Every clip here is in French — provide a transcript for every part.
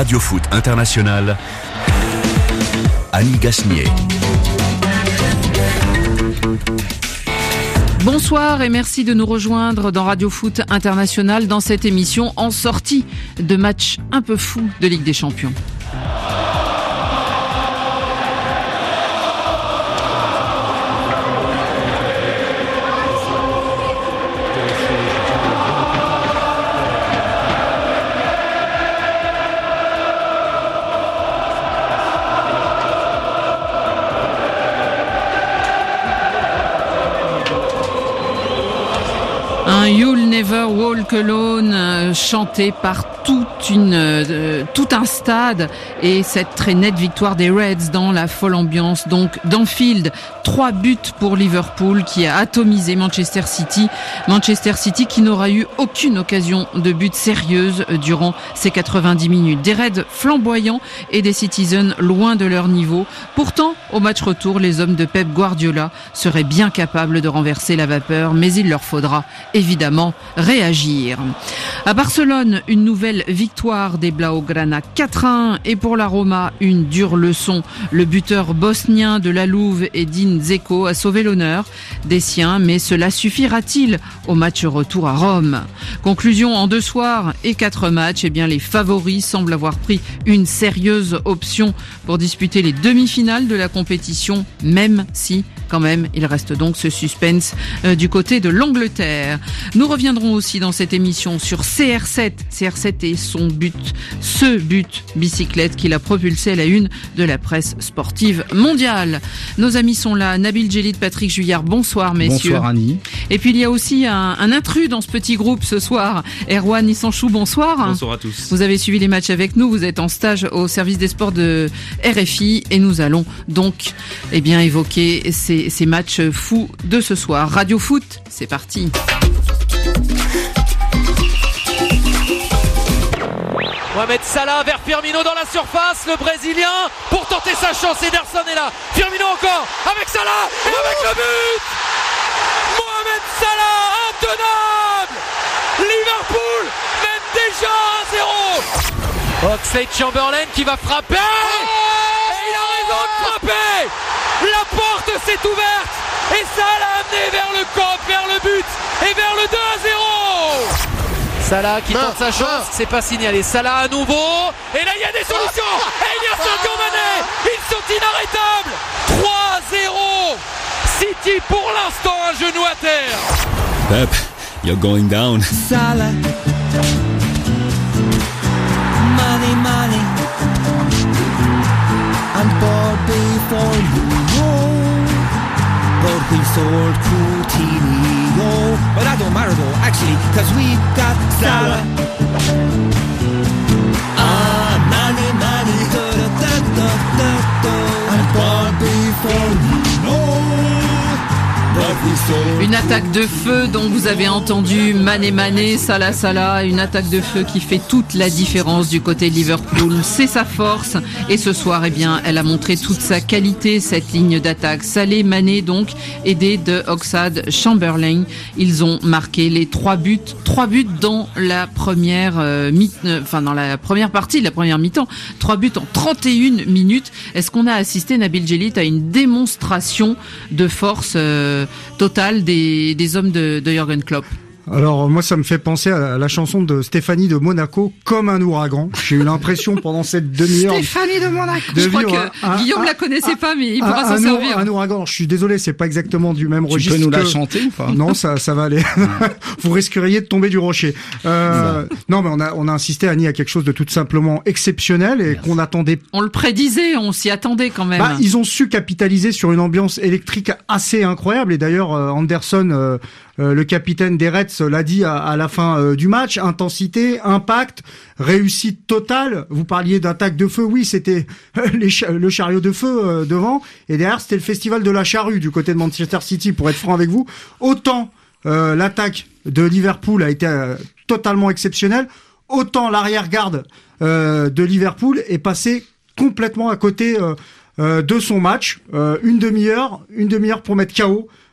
Radio Foot International, Annie Gasnier. Bonsoir et merci de nous rejoindre dans Radio Foot International dans cette émission en sortie de match un peu fou de Ligue des Champions. Un You'll Never Walk Alone chanté par tout un stade et cette très nette victoire des Reds dans la folle ambiance donc d'Anfield. 3 buts pour Liverpool qui a atomisé Manchester City. Manchester City qui n'aura eu aucune occasion de but sérieuse durant ces 90 minutes. Des Reds flamboyants et des Citizens loin de leur niveau. Pourtant, au match retour, les hommes de Pep Guardiola seraient bien capables de renverser la vapeur, mais il leur faudra évidemment réagir. À Barcelone, une nouvelle victoire des Blaugrana 4-1 et pour la Roma, une dure leçon. Le buteur bosnien de la Louve, Edin Dzeko, a sauvé l'honneur des siens, mais cela suffira-t-il au match retour à Rome? Conclusion en 2 soirs et 4 matchs, les favoris semblent avoir pris une sérieuse option pour disputer les demi-finales de la compétition, même si quand même il reste donc ce suspense du côté de l'Angleterre. Nous reviendrons aussi dans cette émission sur CR7 et son but, ce but bicyclette qui l'a propulsé à la une de la presse sportive mondiale. Nos amis sont là, Nabil Djellit, Patrick Juillard, bonsoir messieurs. Bonsoir Annie. Et puis il y a aussi un intrus dans ce petit groupe ce soir, Erwan Issanchou, bonsoir. Bonsoir à tous. Vous avez suivi les matchs avec nous, vous êtes en stage au service des sports de RFI et nous allons donc évoquer ces matchs fous de ce soir. Radio Foot, c'est parti. Mohamed Salah vers Firmino dans la surface, le Brésilien pour tenter sa chance, Ederson est là, Firmino encore, avec Salah et avec le but. Mohamed Salah, intenable. Liverpool mène déjà 1-0. Oxlade-Chamberlain qui va frapper, et il a raison de frapper. La porte s'est ouverte et ça l'a amené vers le camp, vers le but et vers le 2-0. Salah qui tente sa chance, c'est pas signalé. Salah à nouveau, et là il y a des solutions. Et il y a Sadio Mané, ils sont inarrêtables. 3-0. City pour l'instant un genou à terre. Pep, you're going down. Salah, money, and ball before you. But we sold Coutinho. But that don't matter though, actually, cause we got Salah. Money, and ball before you. Une attaque de feu dont vous avez entendu Mané, Salah, une attaque de feu qui fait toute la différence du côté de Liverpool. C'est sa force et ce soir, elle a montré toute sa qualité, cette ligne d'attaque. Salah, Mané donc, aidé de Oxlade-Chamberlain. Ils ont marqué les 3 buts dans la première dans la première partie de la première mi-temps. 3 buts en 31 minutes. Est-ce qu'on a assisté, Nabil Djellit, à une démonstration de force totale des hommes de Jürgen Klopp? Alors moi ça me fait penser à la chanson de Stéphanie de Monaco, Comme un ouragan. J'ai eu l'impression pendant cette demi-heure Stéphanie de Monaco. Je crois que Guillaume la connaissait pas, mais il pourra s'en servir. Un ouragan. Je suis désolé, c'est pas exactement du même registre. Tu peux nous la chanter ou pas? Non, ça va aller. Vous risqueriez de tomber du rocher. Non, mais on a insisté, Annie, à quelque chose de tout simplement exceptionnel et qu'on attendait. On le prédisait, on s'y attendait quand même. Ils ont su capitaliser sur une ambiance électrique assez incroyable et d'ailleurs Anderson, le capitaine des Reds, l'a dit à la fin du match. Intensité, impact, réussite totale. Vous parliez d'attaque de feu, oui, c'était le chariot de feu devant, et derrière c'était le festival de la charrue du côté de Manchester City, pour être franc avec vous. Autant l'attaque de Liverpool a été totalement exceptionnelle, autant l'arrière-garde de Liverpool est passé complètement à côté de son match. Une demi-heure pour mettre KO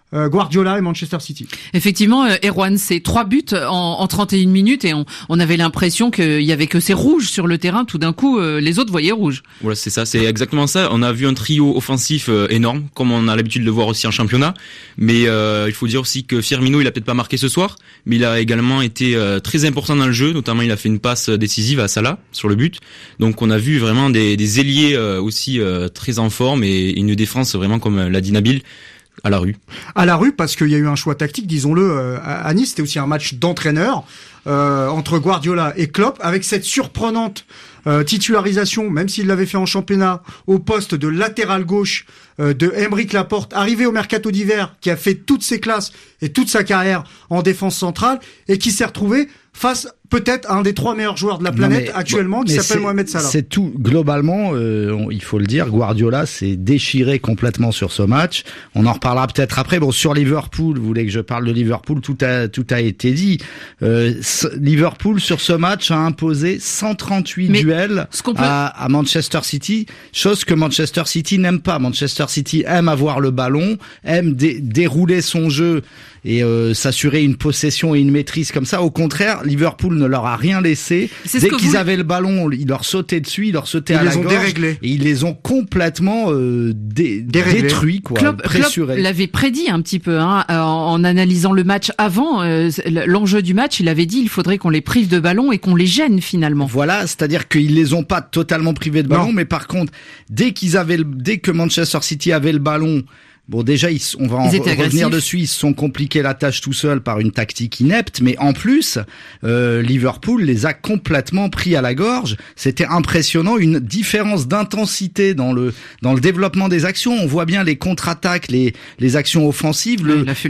Guardiola et Manchester City. Effectivement, Erwan, c'est 3 buts en 31 minutes et on avait l'impression qu'il y avait que ces rouges sur le terrain. Tout d'un coup, les autres voyaient rouge. Voilà, c'est ça, c'est exactement ça. On a vu un trio offensif énorme, comme on a l'habitude de le voir aussi en championnat. Mais il faut dire aussi que Firmino, il a peut-être pas marqué ce soir, mais il a également été très important dans le jeu. Notamment, il a fait une passe décisive à Salah sur le but. Donc, on a vu vraiment des ailiers aussi très en forme et une défense vraiment comme l'a dit Nabil. À la rue, parce qu'il y a eu un choix tactique, disons-le, à Nice. C'était aussi un match d'entraîneur entre Guardiola et Klopp, avec cette surprenante titularisation, même s'il l'avait fait en championnat, au poste de latéral gauche de Aymeric Laporte, arrivé au mercato d'hiver, qui a fait toutes ses classes et toute sa carrière en défense centrale, et qui s'est retrouvé face peut-être à un des 3 meilleurs joueurs de la planète actuellement, qui s'appelle Mohamed Salah. C'est tout. Globalement, il faut le dire, Guardiola s'est déchiré complètement sur ce match. On en reparlera peut-être après. Bon, sur Liverpool, vous voulez que je parle de Liverpool, tout a été dit. Liverpool, sur ce match, a imposé 138 duels à Manchester City, chose que Manchester City n'aime pas. Manchester City aime avoir le ballon, aime dérouler son jeu et s'assurer une possession et une maîtrise comme ça. Au contraire, Liverpool ne leur a rien laissé. Dès qu'ils avaient le ballon, ils leur sautaient dessus, ils leur sautaient à la gorge. Et ils les ont complètement détruits, quoi. Klopp l'avait prédit un petit peu, en analysant le match avant. L'enjeu du match, il avait dit il faudrait qu'on les prive de ballon et qu'on les gêne finalement. Voilà, c'est-à-dire qu'ils les ont pas totalement privés de ballon, mais par contre, dès que Manchester City avait le ballon, bon, déjà, on va en revenir dessus. Ils se sont compliqués la tâche tout seuls par une tactique inepte, mais en plus, Liverpool les a complètement pris à la gorge. C'était impressionnant, une différence d'intensité dans le développement des actions. On voit bien les contre-attaques, les actions offensives.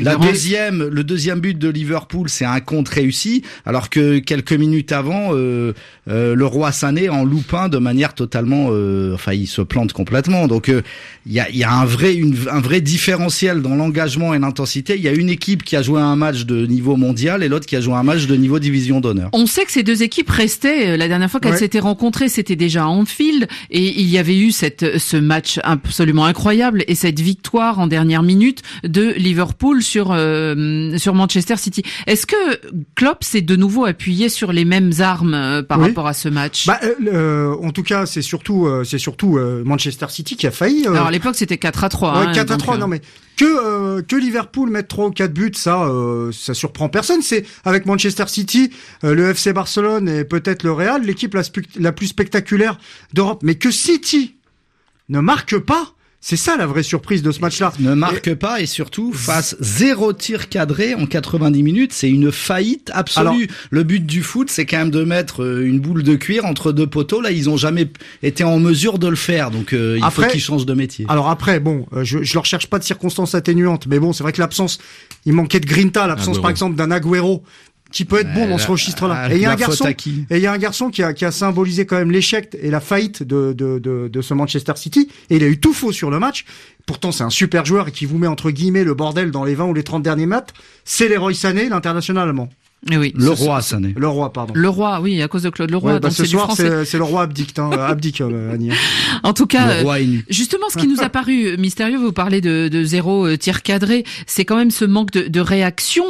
Le deuxième but de Liverpool, c'est un contre réussi, alors que quelques minutes avant, le roi Sané en loupin de manière totalement, il se plante complètement. Donc, il y a un vrai différentiel dans l'engagement et l'intensité. Il y a une équipe qui a joué un match de niveau mondial et l'autre qui a joué un match de niveau division d'honneur. On sait que ces deux équipes restaient, la dernière fois qu'elles s'étaient rencontrées, c'était déjà à Anfield, et il y avait eu ce match absolument incroyable et cette victoire en dernière minute de Liverpool sur Manchester City. Est-ce que Klopp s'est de nouveau appuyé sur les mêmes armes par rapport à ce match? En tout cas, c'est surtout Manchester City qui a failli. Alors à l'époque, c'était 4-3. 4-3, non mais que Liverpool mette 3 ou 4 buts, ça surprend personne. C'est avec Manchester City, le FC Barcelone et peut-être le Real, l'équipe la plus spectaculaire d'Europe. Mais que City ne marque pas, c'est ça la vraie surprise de ce match-là. Ne marque pas et surtout fasse 0 tir cadré en 90 minutes, c'est une faillite absolue. Alors, le but du foot, c'est quand même de mettre une boule de cuir entre 2 poteaux. Là, ils ont jamais été en mesure de le faire, donc il faut qu'ils changent de métier. Alors après, bon, je leur cherche pas de circonstances atténuantes, mais bon, c'est vrai que il manquait de grinta, l'absence par exemple d'un Agüero, qui peut être bon dans ce registre-là. Et il y a un garçon qui a symbolisé quand même l'échec et la faillite de ce Manchester City. Et il a eu tout faux sur le match. Pourtant, c'est un super joueur et qui vous met entre guillemets le bordel dans les 20 ou les 30 derniers matchs. C'est Leroy Sané, l'international allemand. Et oui. Le roi Sané. Le roi, pardon. Le roi, oui, à cause de Claude Leroy. Donc ce soir, c'est le roi abdique, Annie. En tout cas, justement, ce qui nous a paru mystérieux, vous parlez de 0 tir cadré, c'est quand même ce manque de réaction,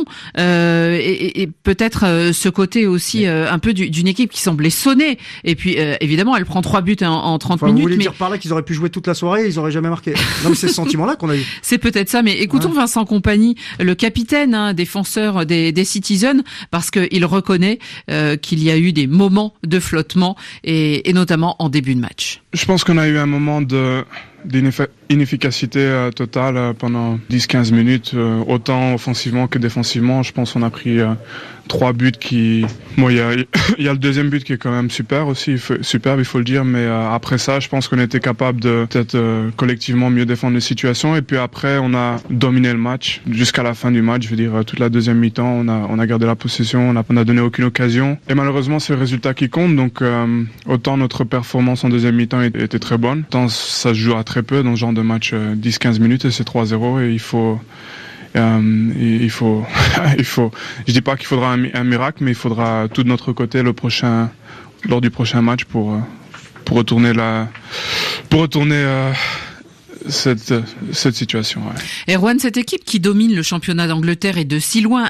et peut-être ce côté aussi un peu d'une équipe qui semblait sonner. Et puis, évidemment, elle prend 3 buts en 30 minutes. Vous voulez dire par là qu'ils auraient pu jouer toute la soirée et ils auraient jamais marqué. Non, mais c'est ce sentiment-là qu'on a eu. C'est peut-être ça, mais écoutons Vincent Kompany, le capitaine, défenseur des Citizens, parce qu'il reconnaît qu'il y a eu des moments de flottement et notamment en début de match. Je pense qu'on a eu un moment d'inefficacité totale pendant 10-15 minutes, autant offensivement que défensivement. Je pense qu'on a pris 3 buts qui... Bon, il y a le deuxième but qui est quand même superbe, il faut le dire, mais après ça, je pense qu'on était capable de peut-être collectivement mieux défendre les situations. Et puis après, on a dominé le match jusqu'à la fin du match. Je veux dire, toute la deuxième mi-temps, on a gardé la possession, on n'a donné aucune occasion. Et malheureusement, c'est le résultat qui compte. Donc, autant notre performance en deuxième mi-temps était très bonne, autant ça se joue à très peu dans ce genre de match, 10-15 minutes et c'est 3-0 et il faut, je dis pas qu'il faudra un miracle, mais il faudra tout de notre côté lors du prochain match pour retourner cette situation. Ouais. Erwan, cette équipe qui domine le championnat d'Angleterre est de si loin.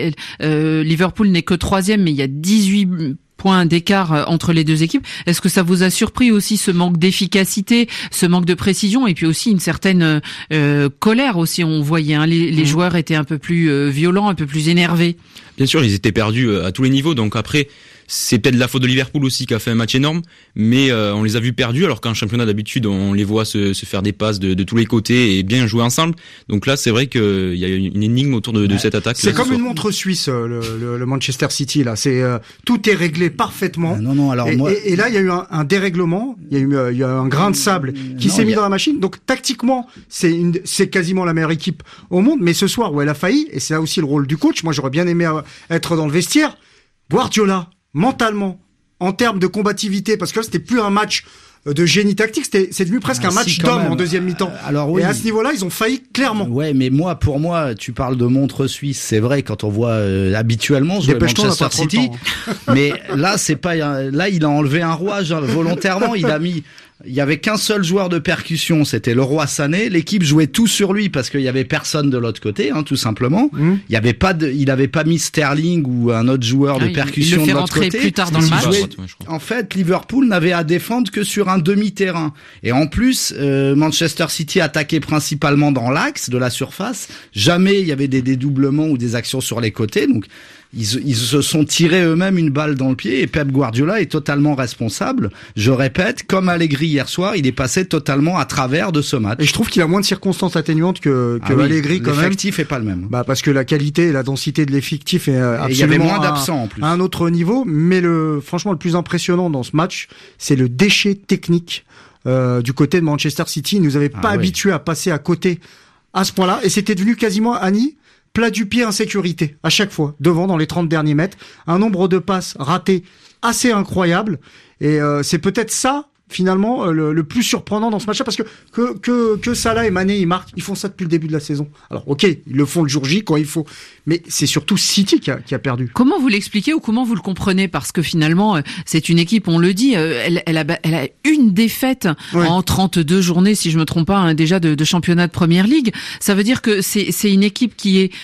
Liverpool n'est que 3e, mais il y a 18 points d'écart entre les deux équipes. Est-ce que ça vous a surpris aussi ce manque d'efficacité, ce manque de précision et puis aussi une certaine colère aussi, on voyait les joueurs étaient un peu plus violents, un peu plus énervés. Bien sûr, ils étaient perdus à tous les niveaux, donc après c'est peut-être la faute de Liverpool aussi qui a fait un match énorme, mais on les a vus perdus alors qu'en championnat d'habitude on les voit se faire des passes de tous les côtés et bien jouer ensemble. Donc là c'est vrai qu'il y a une énigme autour de cette attaque. C'est comme une montre suisse le Manchester City là. C'est tout est réglé parfaitement. Non. Alors et là il y a eu un dérèglement, il y a eu un grain de sable qui s'est mis dans la machine. Donc tactiquement c'est quasiment la meilleure équipe au monde. Mais ce soir où elle a failli, et c'est là aussi le rôle du coach. Moi j'aurais bien aimé être dans le vestiaire. Guardiola, mentalement, en termes de combativité, parce que là, c'était plus un match de génie tactique, c'est devenu presque un match d'homme en deuxième mi-temps. Alors oui. Et à ce niveau-là, ils ont failli clairement. Ouais, mais pour moi, tu parles de montre suisse, c'est vrai quand on voit habituellement jouer Manchester City, mais là c'est pas là il a enlevé un rouage volontairement, il y avait qu'un seul joueur de percussion, c'était Leroy Sané. L'équipe jouait tout sur lui parce qu'il y avait personne de l'autre côté, tout simplement. Il avait pas mis Sterling ou un autre joueur de percussion de l'autre côté. Il le fait rentrer plus tard dans le match. En fait, Liverpool n'avait à défendre que sur un demi-terrain. Et en plus, Manchester City attaquait principalement dans l'axe de la surface. Jamais il y avait des dédoublements ou des actions sur les côtés. Donc ils se sont tirés eux-mêmes une balle dans le pied et Pep Guardiola est totalement responsable. Je répète, comme Allegri hier soir, il est passé totalement à travers de ce match. Et je trouve qu'il a moins de circonstances atténuantes que Allegri quand même. L'effectif est pas le même. Parce que la qualité et la densité de l'effectif est absolument il y avait moins d'absents en plus. À un autre niveau. Mais franchement, le plus impressionnant dans ce match, c'est le déchet technique du côté de Manchester City. Ils nous avaient pas habitués à passer à côté à ce point-là. Et c'était devenu quasiment, Annie, plat du pied insécurité, à chaque fois, devant dans les 30 derniers mètres. Un nombre de passes ratées assez incroyable. Et c'est peut-être ça, finalement, le plus surprenant dans ce match-là, parce que Salah et Mané, ils font ça depuis le début de la saison. Alors, ok, ils le font le jour J quand il faut. Mais c'est surtout City qui a perdu. Comment vous l'expliquez ou comment vous le comprenez? Parce que finalement, c'est une équipe, on le dit, elle a une défaite en 32 journées, si je me trompe pas, déjà de championnat de Première Ligue. Ça veut dire que c'est une équipe qui est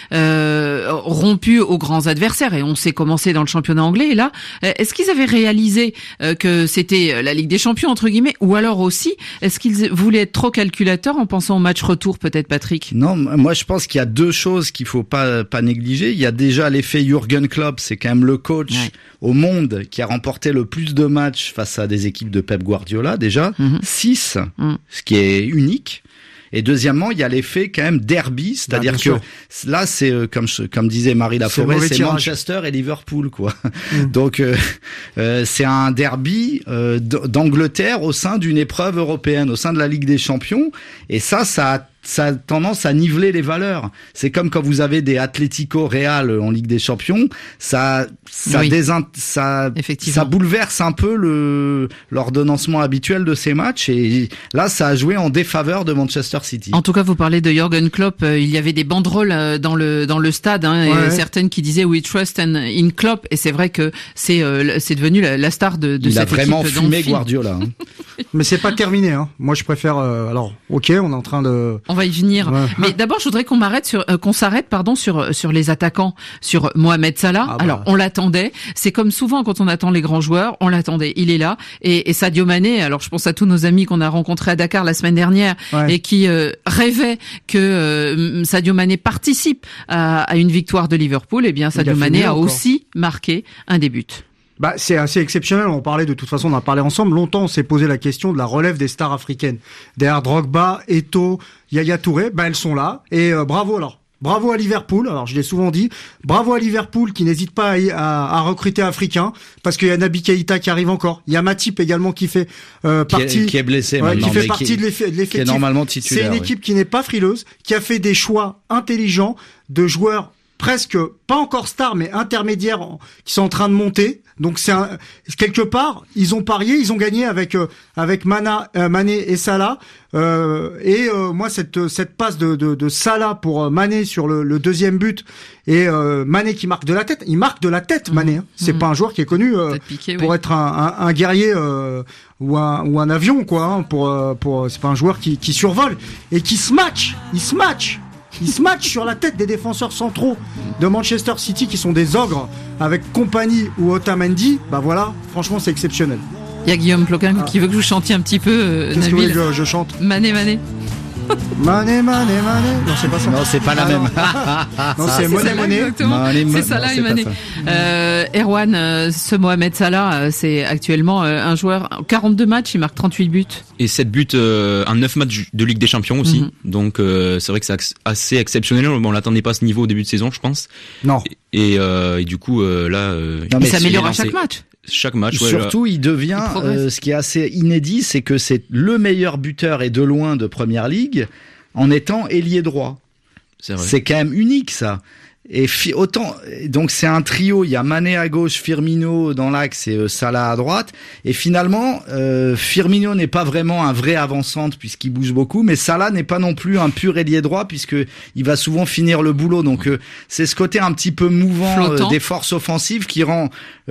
rompue aux grands adversaires, et on sait comment c'est dans le championnat anglais. Et là, est-ce qu'ils avaient réalisé que c'était la Ligue des Champions, entre guillemets, ou alors aussi, est-ce qu'ils voulaient être trop calculateurs en pensant au match retour, peut-être, Patrick? Non, moi je pense qu'il y a deux choses qu'il faut pas négliger. Il y a déjà l'effet Jürgen Klopp, c'est quand même le coach au monde qui a remporté le plus de matchs face à des équipes de Pep Guardiola, déjà 6, ce qui est unique. Et deuxièmement, il y a l'effet quand même derby, c'est-à-dire que là, c'est comme disait Marie Laforêt, c'est Manchester et Liverpool, quoi. Donc c'est un derby d'Angleterre au sein d'une épreuve européenne, au sein de la Ligue des Champions. Et ça a tendance à niveler les valeurs. C'est comme quand vous avez des Atlético Real en Ligue des Champions, ça bouleverse un peu l'ordonnancement habituel de ces matchs, et là ça a joué en défaveur de Manchester City. En tout cas, vous parlez de Jürgen Klopp, il y avait des banderoles dans le stade, et certaines qui disaient We trust in Klopp, et c'est vrai que c'est devenu la star de cette équipe. Il a vraiment fumé Guardiola. Mais c'est pas terminé, Moi je préfère alors OK, on est en train de On va y venir. Mais d'abord, je voudrais qu'on s'arrête sur les attaquants, sur Mohamed Salah. Alors, on l'attendait. C'est comme souvent quand on attend les grands joueurs, on l'attendait. Il est là. Et Sadio Mané, alors je pense à tous nos amis qu'on a rencontrés à Dakar la semaine dernière et qui rêvaient que Sadio Mané participe à une victoire de Liverpool. Eh bien, Sadio Mané a aussi marqué un des buts. C'est assez exceptionnel. On parlait de toute façon, on a parlé ensemble. Longtemps, on s'est posé la question de la relève des stars africaines. Derrière Drogba, Eto'o, Yaya Touré, elles sont là. Et bravo alors. Bravo à Liverpool. Alors, je l'ai souvent dit. Bravo à Liverpool qui n'hésite pas à recruter africains, parce qu'il y a Naby Keïta qui arrive encore. Il y a Matip également qui fait partie, qui est blessé maintenant, qui fait partie de l'effectif. Qui est normalement titulaire. C'est une équipe qui n'est pas frileuse, qui a fait des choix intelligents de joueurs presque pas encore stars mais intermédiaires qui sont en train de monter Donc quelque part, ils ont parié, ils ont gagné avec Mané et Salah. Moi cette passe de Salah pour Mané sur le deuxième but et Mané qui marque de la tête. Il marque de la tête, Mané. Hein. C'est pas un joueur qui est connu pour être un guerrier ou un avion, quoi. Hein, c'est pas un joueur qui survole et qui se match. Il se match sur la tête des défenseurs centraux de Manchester City qui sont des ogres avec Kompany ou Otamendi. Bah voilà, franchement c'est exceptionnel. Il y a Guillaume Ploquin qui veut que vous chantiez un petit peu, Qu'est-ce Nabil. que vous voulez que je chante? Mané. Mané. Non, c'est pas ça. Non, c'est pas la même. Non, c'est Monet. Exactement. C'est Salah et Mané. Erwan, ce Mohamed Salah, c'est actuellement un joueur, 42 matchs, il marque 38 buts. Et 7 buts en 9 matchs de Ligue des Champions aussi. Donc c'est vrai que c'est assez exceptionnel. Bon, on l'attendait pas à ce niveau au début de saison, je pense. Non. Et du coup là il s'améliore à chaque match. Chaque match. Surtout, il devient, ce qui est assez inédit, c'est que c'est le meilleur buteur et de loin de Première Ligue en étant ailier droit. C'est vrai. C'est quand même unique, ça. Et donc c'est un trio, il y a Mané à gauche, Firmino dans l'axe et Salah à droite. Et finalement, Firmino n'est pas vraiment un vrai avant-centre puisqu'il bouge beaucoup, mais Salah n'est pas non plus un pur ailier droit puisque il va souvent finir le boulot. Donc c'est ce côté un petit peu mouvant des forces offensives qui rend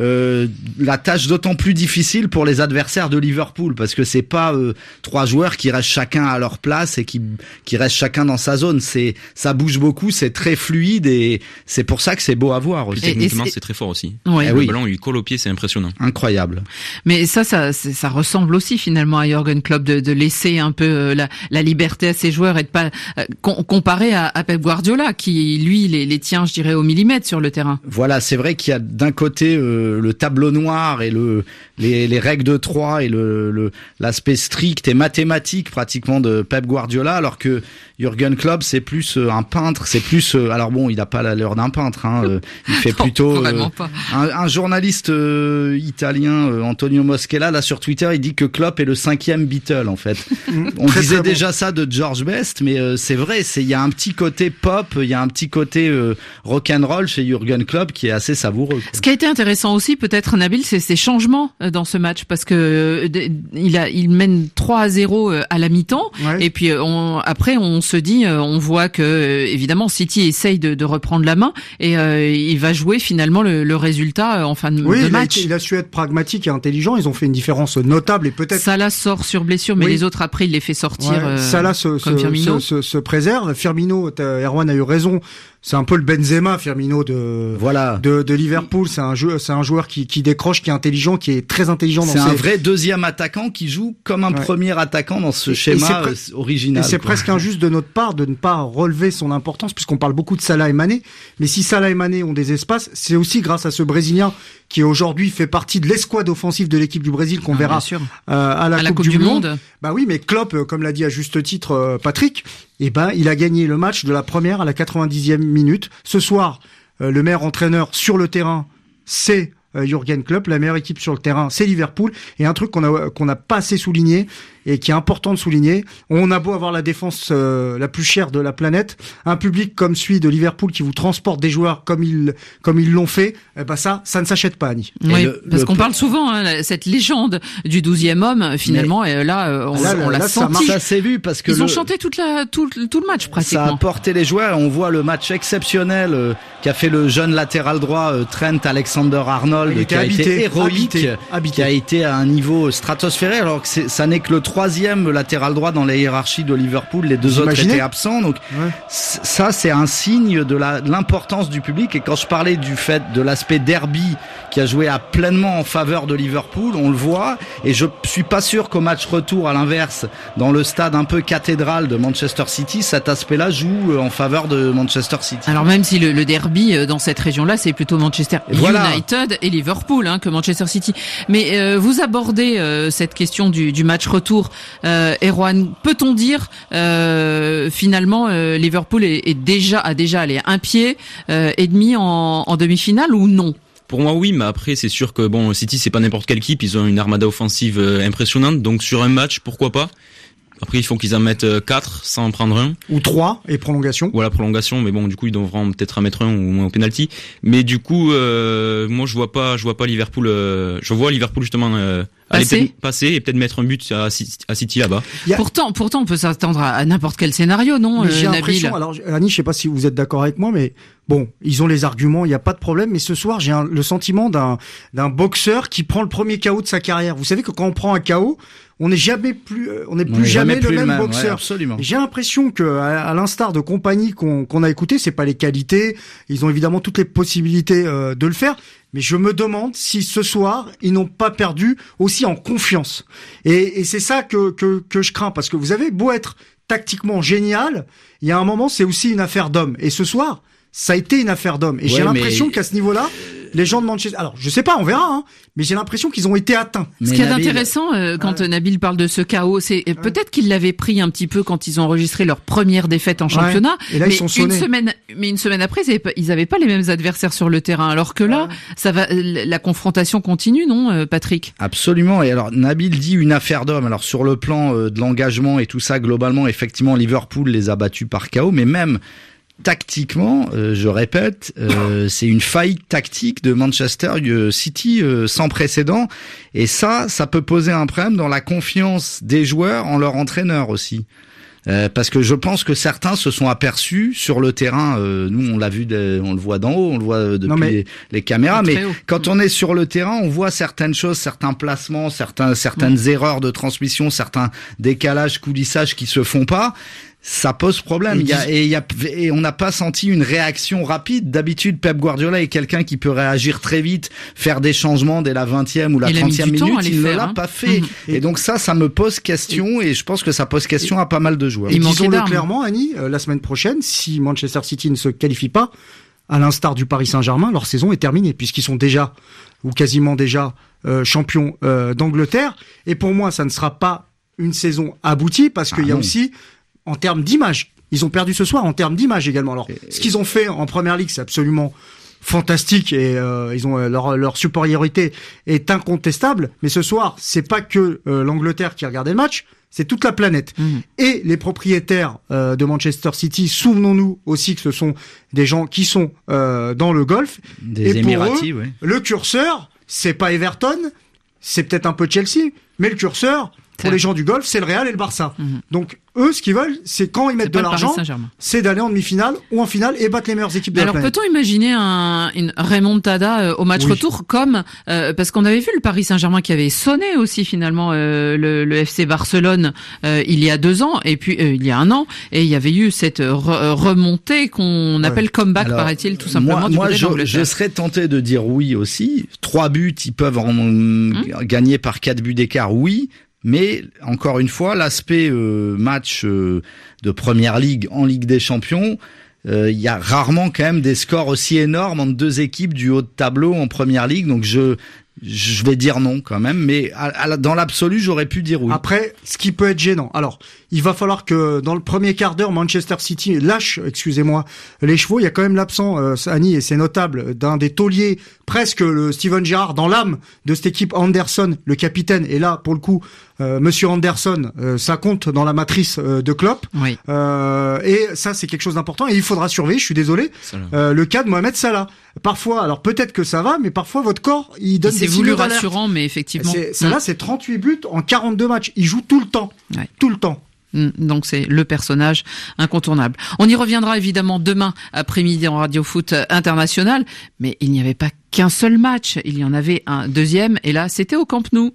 la tâche d'autant plus difficile pour les adversaires de Liverpool parce que c'est pas trois joueurs qui restent chacun à leur place et qui restent chacun dans sa zone. Ça bouge beaucoup, c'est très fluide et c'est pour ça que c'est beau à voir aussi. Techniquement, c'est très fort aussi. Ouais. Le ballon, il colle au pied, c'est impressionnant. Incroyable. Mais ça ressemble aussi finalement à Jürgen Klopp de laisser un peu la liberté à ses joueurs et de pas comparé à Pep Guardiola qui lui les tient, je dirais, au millimètre sur le terrain. Voilà, c'est vrai qu'il y a d'un côté le tableau noir et les règles de 3 et l'aspect strict et mathématique pratiquement de Pep Guardiola, alors que Jürgen Klopp c'est plus un peintre, c'est plus alors bon, il n'a pas l'allure d'un peintre, hein, il fait plutôt un journaliste italien, Antonio Moschella, là sur Twitter, il dit que Klopp est le 5e Beatle en fait. On disait déjà ça de George Best, mais c'est vrai, il y a un petit côté pop, il y a un petit côté rock'n'roll chez Jürgen Klopp qui est assez savoureux, quoi. Ce qui a été intéressant aussi peut-être, Nabil, c'est ces changements dans ce match parce que il mène 3-0 à la mi-temps, et puis après on se dit, on voit que évidemment City essaye de reprendre la main et il va jouer finalement le résultat en fin de match. Il a su être pragmatique et intelligent. Ils ont fait une différence notable et peut-être. Salah sort sur blessure, mais les autres après il les fait sortir. Salah comme Firmino se préserve. Firmino, Erwan a eu raison. C'est un peu le Benzema, Firmino de Liverpool. C'est un joueur qui décroche, qui est intelligent, qui est très intelligent. C'est un vrai deuxième attaquant qui joue comme un premier attaquant dans ce schéma original. Et c'est presque injuste de notre part de ne pas relever son importance puisqu'on parle beaucoup de Salah et Mané. Mais si Salah et Mané ont des espaces, c'est aussi grâce à ce Brésilien qui aujourd'hui fait partie de l'escouade offensive de l'équipe du Brésil qu'on verra à la Coupe du Monde. Bah oui, mais Klopp, comme l'a dit à juste titre Patrick, il a gagné le match de la première à la 90e minute. Ce soir, le meilleur entraîneur sur le terrain, c'est Jürgen Klopp. La meilleure équipe sur le terrain, c'est Liverpool. Et un truc qu'on a pas assez souligné et qui est important de souligner, on a beau avoir la défense la plus chère de la planète, un public comme celui de Liverpool qui vous transporte des joueurs comme ils l'ont fait, ça ne s'achète pas, Annie. Oui, parce qu'on parle souvent cette légende du 12e homme finalement, et là on l'a senti. Ça s'est vu parce que ils ont chanté tout le match pratiquement. Ça a porté les joueurs. On voit le match exceptionnel qu'a fait le jeune latéral droit Trent Alexander-Arnold, qui a été héroïque, qui a été à un niveau stratosphérique, alors que ça n'est que le 3e latéral droit dans la hiérarchie de Liverpool. Les deux autres étaient absents. Donc ça, c'est un signe de l'importance du public. Et quand je parlais du fait de l'aspect derby qui a joué pleinement en faveur de Liverpool, on le voit. Et je suis pas sûr qu'au match retour, à l'inverse, dans le stade un peu cathédral de Manchester City, cet aspect-là joue en faveur de Manchester City. Alors même si le derby dans cette région-là, c'est plutôt Manchester United et Liverpool que Manchester City. Mais vous abordez cette question du match retour. Erwan, peut-on dire finalement Liverpool a déjà allé un pied et demi en demi-finale ou non? Pour moi, oui, mais après, c'est sûr que City, c'est pas n'importe quelle équipe. Ils ont une armada offensive impressionnante. Donc, sur un match, pourquoi pas? Après, il faut qu'ils en mettent 4 sans en prendre un. Ou 3 et prolongation. Voilà, prolongation, mais bon, du coup, ils devront peut-être en mettre un ou moins au penalty. Mais du coup, moi, je vois pas Liverpool, je vois Liverpool justement, aller peut-être passer et peut-être mettre un but à City là-bas. Pourtant, on peut s'attendre à n'importe quel scénario, non, Nabil? J'ai l'impression, alors, Annie, je sais pas si vous êtes d'accord avec moi, mais bon, ils ont les arguments, il n'y a pas de problème, mais ce soir, j'ai le sentiment d'un boxeur qui prend le premier KO de sa carrière. Vous savez que quand on prend un KO, on n'est jamais jamais le même boxeur. Ouais, absolument. J'ai l'impression que, à l'instar de compagnie qu'on a écouté, c'est pas les qualités, ils ont évidemment toutes les possibilités de le faire, mais je me demande si ce soir ils n'ont pas perdu aussi en confiance. Et c'est ça que je crains, parce que vous avez beau être tactiquement génial, il y a un moment c'est aussi une affaire d'homme. Et ce soir, ça a été une affaire d'homme. Et j'ai l'impression qu'à ce niveau-là, les gens de Manchester, alors je sais pas, on verra, hein, mais j'ai l'impression qu'ils ont été atteints. Ce qui est intéressant quand Nabil parle de ce chaos, c'est peut-être qu'ils l'avaient pris un petit peu quand ils ont enregistré leur première défaite en championnat. Et là, ils sont sonnés. Une semaine après, ils avaient pas les mêmes adversaires sur le terrain, alors que là, la confrontation continue, non, Patrick? Absolument. Et alors, Nabil dit une affaire d'homme. Alors, sur le plan de l'engagement et tout ça, globalement, effectivement, Liverpool les a battus par KO, mais même tactiquement, je répète, c'est une faillite tactique de Manchester City sans précédent, et ça peut poser un problème dans la confiance des joueurs en leur entraîneur aussi. Parce que je pense que certains se sont aperçus sur le terrain. Nous, on l'a vu, on le voit d'en haut, on le voit depuis les caméras. Mais quand on est sur le terrain, on voit certaines choses, certains placements, certaines erreurs de transmission, certains décalages, coulissages qui se font pas. Ça pose problème. Et on n'a pas senti une réaction rapide. D'habitude, Pep Guardiola est quelqu'un qui peut réagir très vite, faire des changements dès la 20e ou la 30e minute. Il ne l'a pas fait. Et donc ça me pose question, et je pense que ça pose question à pas mal de joueurs. Et disons-le clairement, Annie, la semaine prochaine, si Manchester City ne se qualifie pas, à l'instar du Paris Saint-Germain, leur saison est terminée, puisqu'ils sont déjà, ou quasiment déjà, champions d'Angleterre. Et pour moi, ça ne sera pas une saison aboutie, parce qu'il y a aussi, en termes d'image, ils ont perdu ce soir en termes d'image également. Alors, ce qu'ils ont fait en Première Ligue, c'est absolument fantastique, et ils ont leur supériorité est incontestable. Mais ce soir, c'est pas que l'Angleterre qui a regardé le match, c'est toute la planète. Et les propriétaires de Manchester City, souvenons-nous aussi que ce sont des gens qui sont dans le golf. Des Émiratis, oui. Le curseur, c'est pas Everton, c'est peut-être un peu Chelsea, mais le curseur, pour les gens du golf, c'est le Real et le Barça. Donc, eux, ce qu'ils veulent, c'est quand ils mettent de l'argent, c'est d'aller en demi-finale ou en finale et battre les meilleures équipes de la planète. Alors, peut-on imaginer une remontada au match retour, comme parce qu'on avait vu le Paris Saint-Germain qui avait sonné aussi finalement le FC Barcelone il y a 2 ans, et puis il y a 1 an, et il y avait eu cette remontée qu'on appelle comeback, paraît-il, tout simplement. Moi, je serais tenté de dire oui aussi. 3 buts, ils peuvent en gagner par 4 buts d'écart, oui. Mais encore une fois, l'aspect match de Première Ligue en Ligue des Champions, il y a rarement quand même des scores aussi énormes entre 2 équipes du haut de tableau en Première Ligue. Donc je vais dire non quand même, mais dans l'absolu, j'aurais pu dire oui. Après, ce qui peut être gênant. Alors, il va falloir que dans le premier quart d'heure, Manchester City lâche, les chevaux. Il y a quand même l'absent, Annie, et c'est notable, d'un des tauliers, presque le Steven Gerrard, dans l'âme de cette équipe, Anderson, le capitaine. Et là, pour le coup, Monsieur Anderson, ça compte dans la matrice de Klopp. Oui. Et ça, c'est quelque chose d'important. Et il faudra surveiller, je suis désolé, le cas de Mohamed Salah. Parfois, alors peut-être que ça va, mais parfois votre corps, il donne des signaux d'alerte. C'est voulu rassurant, mais effectivement. Salah, c'est 38 buts en 42 matchs. Il joue tout le temps. Ouais. Tout le temps. Donc c'est le personnage incontournable. On y reviendra évidemment demain après-midi en Radio Foot International, mais il n'y avait pas qu'un seul match, il y en avait un deuxième, et là c'était au Camp Nou.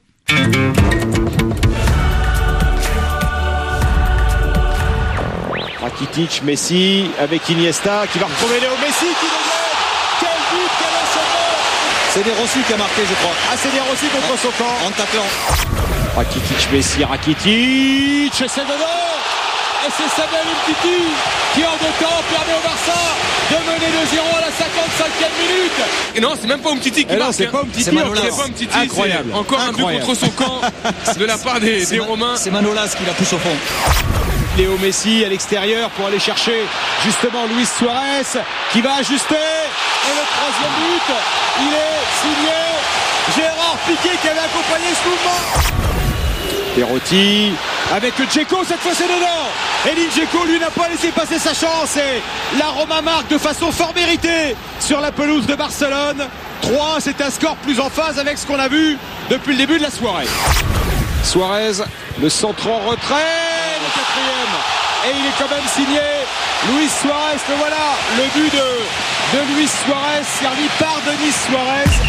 Rakitic, Messi avec Iniesta qui va retrouver Léo Messi qui dégaine. Quel but, quel enchaînement! C'est des Rossi qui a marqué, je crois. Ah, c'est des Rossi contre son camp. En taclant. Rakitic, Messi, Rakitic, c'est dedans. Et c'est Samuel Umtiti qui en 2 temps permet au Barça de mener 2-0 à la 55e minute. Et non, c'est même pas Umtiti qui marque. C'est pas Umtiti, c'est pas Umtiti. Incroyable. C'est encore un but contre son camp de la part des Romains. C'est Manolas qui la pousse au fond. Léo Messi à l'extérieur pour aller chercher justement Luis Suarez qui va ajuster. Et le 3e but, il est signé Gérard Piqué qui avait accompagné ce mouvement. Perotti avec Dzeko, cette fois c'est dedans. Edin Dzeko lui n'a pas laissé passer sa chance et la Roma marque de façon fort méritée sur la pelouse de Barcelone. 3, c'est un score plus en phase avec ce qu'on a vu depuis le début de la soirée. Suarez, le centre en retrait, le 4e, et il est quand même signé Luis Suarez. Le voilà, le but de Luis Suarez, servi par Denis Suarez.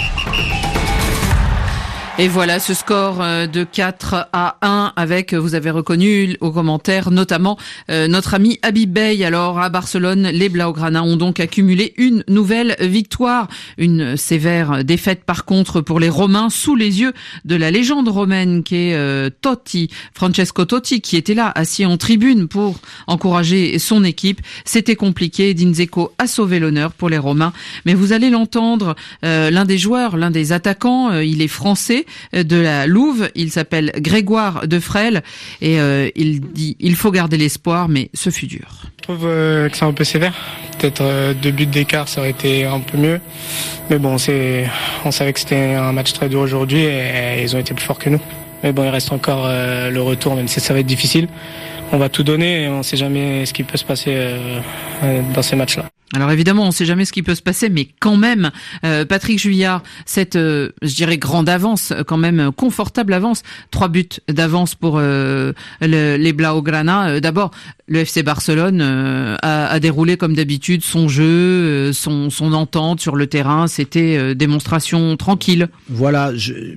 Et voilà ce score de 4-1 avec, vous avez reconnu aux commentaires, notamment notre ami Habib Beye. Alors à Barcelone, les Blaugrana ont donc accumulé une nouvelle victoire. Une sévère défaite par contre pour les Romains sous les yeux de la légende romaine qui est Totti, Francesco Totti, qui était là assis en tribune pour encourager son équipe. C'était compliqué, Edin Dzeko a sauvé l'honneur pour les Romains. Mais vous allez l'entendre, l'un des joueurs, l'un des attaquants, il est français, de la Louve, il s'appelle Grégoire Defrel et il dit il faut garder l'espoir, mais ce fut dur. Je trouve que c'est un peu sévère, peut-être 2 buts d'écart ça aurait été un peu mieux, mais bon on savait que c'était un match très dur aujourd'hui et ils ont été plus forts que nous, mais bon il reste encore le retour, même si ça va être difficile. On va tout donner et on ne sait jamais ce qui peut se passer dans ces matchs-là. Alors évidemment, on ne sait jamais ce qui peut se passer, mais quand même, Patrick Juillard, cette, je dirais, grande avance, quand même confortable avance, 3 buts d'avance pour les Blaugrana. D'abord, le FC Barcelone a déroulé comme d'habitude son jeu, son entente sur le terrain. C'était démonstration tranquille. Voilà,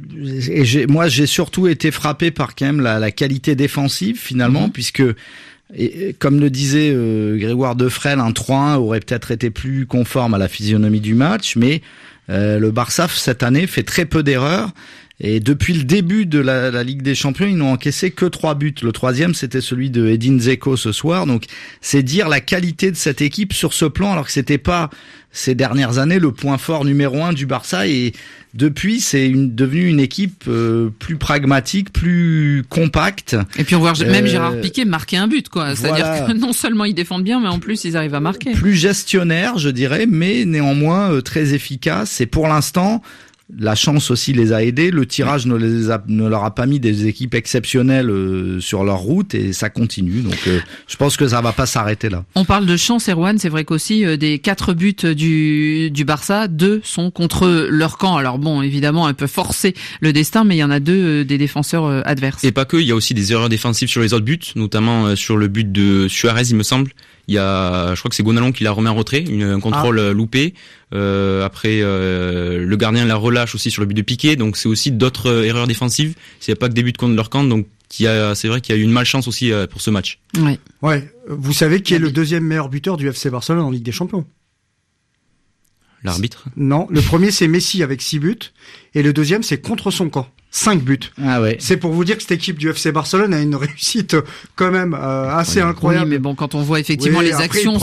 moi j'ai surtout été frappé par quand même la qualité défensive finalement, puisque et comme le disait Grégoire Defrel, un 3-1 aurait peut-être été plus conforme à la physionomie du match, mais le Barça cette année fait très peu d'erreurs. Et depuis le début de la Ligue des Champions, ils n'ont encaissé que 3 buts. Le 3e, c'était celui de Edin Dzeko ce soir. Donc, c'est dire la qualité de cette équipe sur ce plan, alors que c'était pas ces dernières années le point fort numéro 1 du Barça. Et depuis, c'est devenu une équipe plus pragmatique, plus compacte. Et puis on voit même Gérard Piqué marquer un but, quoi. C'est-à-dire que non seulement ils défendent bien, mais en plus ils arrivent à marquer. Plus gestionnaire, je dirais, mais néanmoins très efficace. Et pour l'instant, la chance aussi les a aidés. Le tirage ne leur a pas mis des équipes exceptionnelles sur leur route et ça continue. Donc je pense que ça va pas s'arrêter là. On parle de chance, Erwan. C'est vrai qu'aussi des 4 buts du Barça, 2 sont contre leur camp. Alors bon, évidemment, un peu forcer le destin, mais il y en a 2 des défenseurs adverses. Et pas que. Il y a aussi des erreurs défensives sur les autres buts, notamment sur le but de Suarez, il me semble. Il y a, je crois que c'est Gonalon qui la remet en retrait, un contrôle loupé. Après, le gardien la relâche aussi sur le but de Piqué. Donc c'est aussi d'autres erreurs défensives. S'il n'y a pas que des buts contre leur camp, donc c'est vrai qu'il y a eu une malchance aussi pour ce match. Ouais. Vous savez qui est le 2e meilleur buteur du FC Barcelone en Ligue des Champions? L'arbitre? Non, le premier c'est Messi avec 6 buts et le 2e c'est contre son camp. 5 buts. Ah ouais. C'est pour vous dire que cette équipe du FC Barcelone a une réussite quand même assez incroyable. Oui, mais bon, quand on voit effectivement les actions,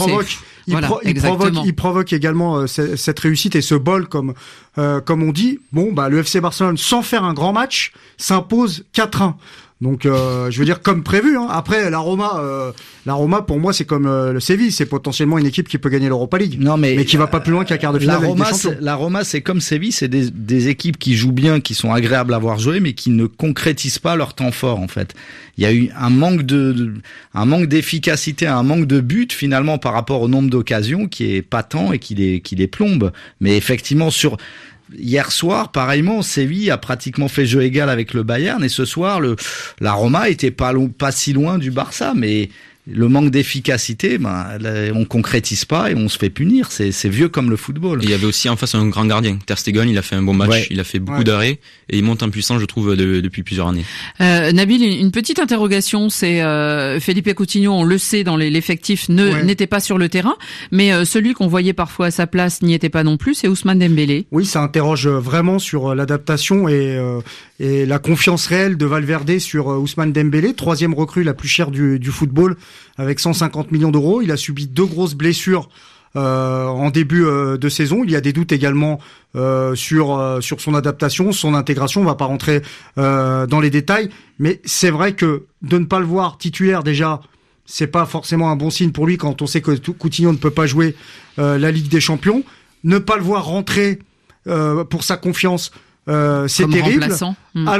il provoque également cette réussite et ce bol comme on dit. Bon, bah le FC Barcelone, sans faire un grand match, s'impose 4-1. Donc je veux dire comme prévu. Hein. Après la Roma pour moi c'est comme le Séville, c'est potentiellement une équipe qui peut gagner l'Europa League. Non mais qui va pas plus loin qu'à quart de finale avec des champions. La Roma c'est comme Séville, c'est des équipes qui jouent bien, qui sont agréables à voir jouer, mais qui ne concrétisent pas leur temps fort en fait. Il y a eu un manque d'efficacité, un manque de but finalement par rapport au nombre d'occasions qui est patent et qui les plombe. Mais effectivement hier soir, pareillement, Séville a pratiquement fait jeu égal avec le Bayern et ce soir, la Roma était pas si loin du Barça, mais le manque d'efficacité, on concrétise pas et on se fait punir. C'est vieux comme le football. Et il y avait aussi en face un grand gardien, Ter Stegen. Il a fait un bon match, il a fait beaucoup d'arrêts et il monte en puissance, je trouve, depuis plusieurs années. Nabil, une petite interrogation, c'est Felipe Coutinho, on le sait, dans l'effectif n'était pas sur le terrain, mais celui qu'on voyait parfois à sa place n'y était pas non plus, c'est Ousmane Dembélé. Oui, ça interroge vraiment sur l'adaptation et la confiance réelle de Valverde sur Ousmane Dembélé, 3e recrue la plus chère du football avec 150 millions d'euros. Il a subi 2 grosses blessures en début de saison. Il y a des doutes également sur son adaptation, son intégration. On va pas rentrer dans les détails, mais c'est vrai que de ne pas le voir titulaire déjà, c'est pas forcément un bon signe pour lui quand on sait que Coutinho ne peut pas jouer la Ligue des Champions. Ne pas le voir rentrer pour sa confiance, c'est comme terrible. Remplaçant. Alors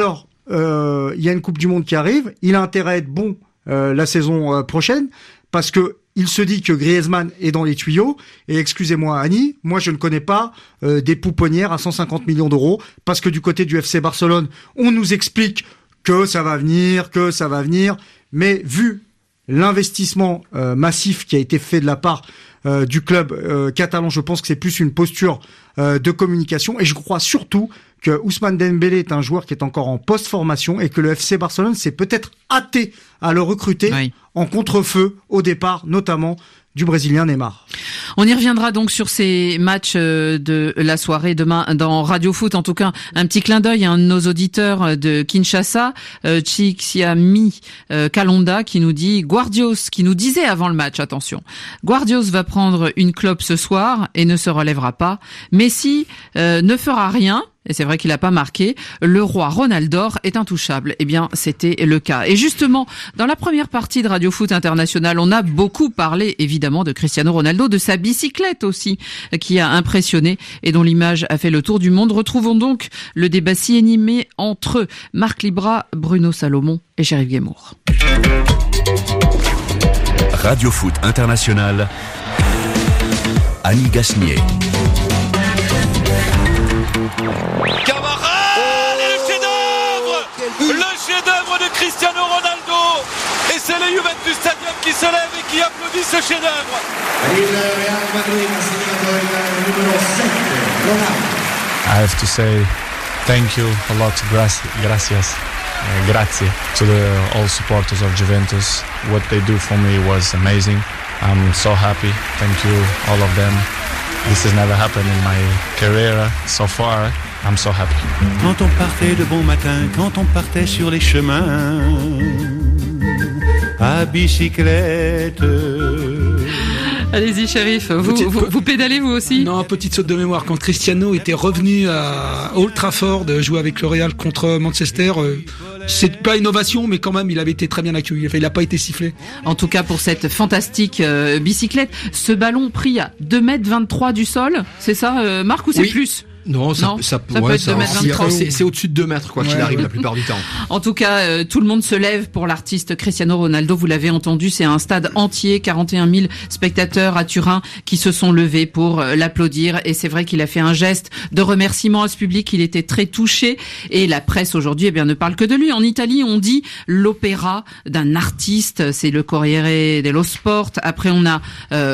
il y a une Coupe du Monde qui arrive, il a intérêt à être bon la saison prochaine, parce que il se dit que Griezmann est dans les tuyaux, et excusez-moi Annie, moi je ne connais pas des pouponnières à 150 millions d'euros, parce que du côté du FC Barcelone, on nous explique que ça va venir, mais vu l'investissement massif qui a été fait de la part du club catalan, je pense que c'est plus une posture de communication, et je crois surtout que Ousmane Dembélé est un joueur qui est encore en post-formation et que le FC Barcelone s'est peut-être hâté à le recruter en contre-feu au départ, notamment du Brésilien Neymar. On y reviendra donc sur ces matchs de la soirée demain dans Radio Foot. En tout cas, un petit clin d'œil à un de nos auditeurs de Kinshasa, Chixiami Kalonda, qui nous dit Guardios, qui nous disait avant le match, attention, Guardios va prendre une clope ce soir et ne se relèvera pas. Messi ne fera rien. Et c'est vrai qu'il n'a pas marqué. Le roi Ronaldo est intouchable. Eh bien, c'était le cas. Et justement, dans la première partie de Radio Foot International, on a beaucoup parlé, évidemment, de Cristiano Ronaldo, de sa bicyclette aussi, qui a impressionné et dont l'image a fait le tour du monde. Retrouvons donc le débat si animé entre Marc Libra, Bruno Salomon et Chérif Guémour. Radio Foot International, Annie Gasnier. Camara et le chef-d'œuvre de Cristiano Ronaldo, et c'est le Juventus Stadium qui se lève et qui applaudit ce chef-d'œuvre. I have to say thank you a lot, gracias to all supporters of Juventus. What they do for me was amazing. I'm so happy. Thank you all of them. This has never happened in my career so far. I'm so happy. Quand on partait de bon matin, quand on partait sur les chemins à bicyclette. Allez-y, Chérif, vous pédalez vous aussi? Non, petite saute de mémoire. Quand Cristiano était revenu à Old Trafford jouer avec le Real contre Manchester, c'est pas innovation, mais quand même, il avait été très bien accueilli. Enfin, il n'a pas été sifflé. En tout cas, pour cette fantastique bicyclette, ce ballon pris à 2,23 m du sol, c'est ça, Marc, ou c'est plus? Non, ça peut être 2,23 m. C'est au-dessus de 2 mètres, quoi qu'il arrive la plupart du temps. En tout cas, tout le monde se lève pour l'artiste Cristiano Ronaldo. Vous l'avez entendu, c'est un stade entier, 41 000 spectateurs à Turin qui se sont levés pour l'applaudir. Et c'est vrai qu'il a fait un geste de remerciement à ce public. Il était très touché. Et la presse aujourd'hui, eh bien, ne parle que de lui. En Italie, on dit l'opéra d'un artiste. C'est le Corriere dello Sport. Après, on a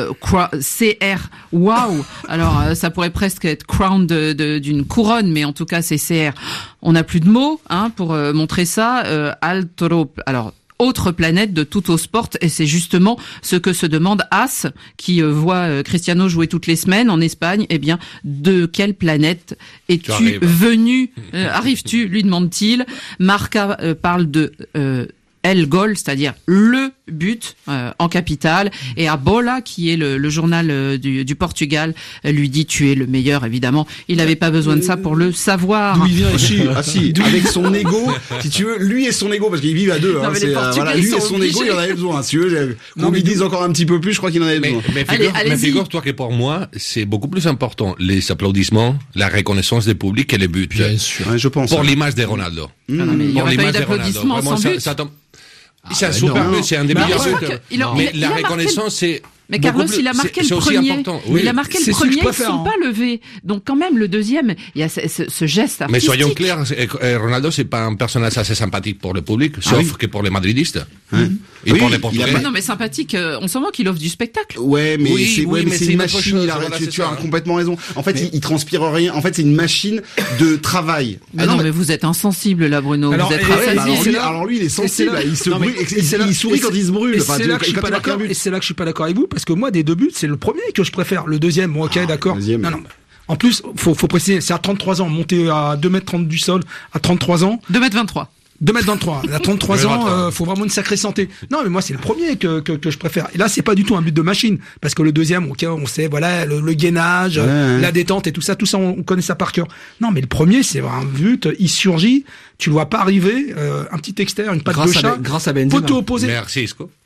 CR. Waouh. Alors, ça pourrait presque être crown d'une couronne, mais en tout cas c'est CR. On n'a plus de mots pour montrer ça. Altro, alors autre planète de Tutto Sport, et c'est justement ce que se demande As, qui voit Cristiano jouer toutes les semaines en Espagne. Eh bien, de quelle planète es-tu venu? Arrives-tu, lui demande-t-il. Marca parle de El Gol, c'est-à-dire le but en capitale, et Abola, qui est le journal du Portugal, lui dit tu es le meilleur. Évidemment, il n'avait pas besoin de ça pour le savoir. D'où il vient avec son ego, si tu veux, lui et son ego, parce qu'ils vivent à deux. Non, lui et son ego, il en avait besoin. Si tu veux, qu'on lui dise encore un petit peu plus, je crois qu'il en avait besoin. Mais figure-toi que pour moi, c'est beaucoup plus important les applaudissements, la reconnaissance des publics que les buts. Bien sûr, je pense. Pour l'image de Ronaldo. Il n'y aurait pas eu d'applaudissements sans but. C'est un super but, c'est un des meilleurs buts. Mais la reconnaissance, c'est... Mais Carlos, il a marqué le premier. Oui. Il a marqué le premier, ils ne sont pas levés. Donc quand même, le deuxième, il y a ce geste artistique. Mais soyons clairs, Ronaldo, c'est pas un personnage assez sympathique pour le public, sauf que pour les madridistes. Et pour les Portugais. Non, mais sympathique, on sent qu'il offre du spectacle. Ouais, mais c'est une machine, tu as complètement raison. En fait, il transpire rien. En fait, c'est une machine de travail. Mais mais vous êtes insensible, là, Bruno. Vous êtes rassasié. Alors lui, il est sensible, il se brûle, il sourit quand il se brûle. Et c'est là que je suis pas d'accord avec vous, parce que moi, des deux buts, c'est le premier que je préfère. Le deuxième, bon, ok, d'accord. Non. En plus, faut préciser, c'est à 33 ans, monter à 2,30 m du sol, à 33 ans. 2,23 m. 2,23 m. À 33 ans, faut vraiment une sacrée santé. Non, mais moi, c'est le premier que je préfère. Et là, c'est pas du tout un but de machine. Parce que le deuxième, ok, on sait, voilà, le gainage, la détente et tout ça, on connaît ça par cœur. Non, mais le premier, c'est un but, il surgit, tu le vois pas arriver, un petit extérieur, une patte de chat. Grâce à Benzema. Poteau opposé. Merci, Isco.